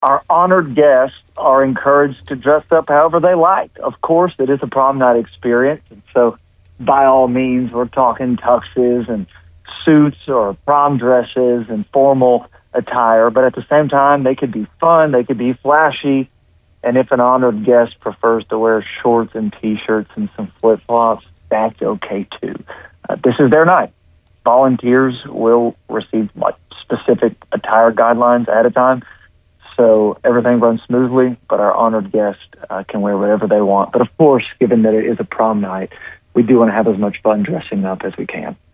Our honored guests are encouraged to dress up however they like. Of course, it is a prom night experience, and so by all means, we're talking tuxes and suits or prom dresses and formal attire. But at the same time, they could be fun, they could be flashy, and if an honored guest prefers to wear shorts and T-shirts and some flip-flops, that's okay too. This is their night. Volunteers will receive specific attire guidelines ahead of time, so everything runs smoothly, but our honored guests can wear whatever they want. But of course, given that it is a prom night, we do want to have as much fun dressing up as we can.